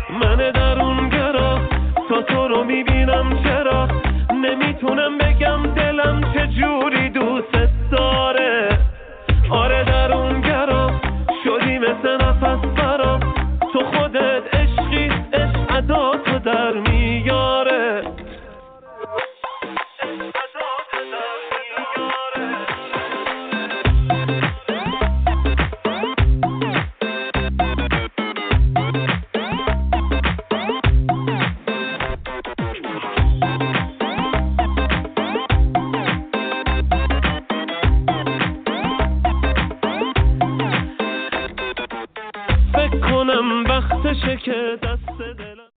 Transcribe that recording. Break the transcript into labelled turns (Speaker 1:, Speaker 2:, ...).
Speaker 1: من درونگرا تا تو رو میبینم چرا نمیتونم بگم دلم چجوری دوست داره. آره درونگرا شدی مثل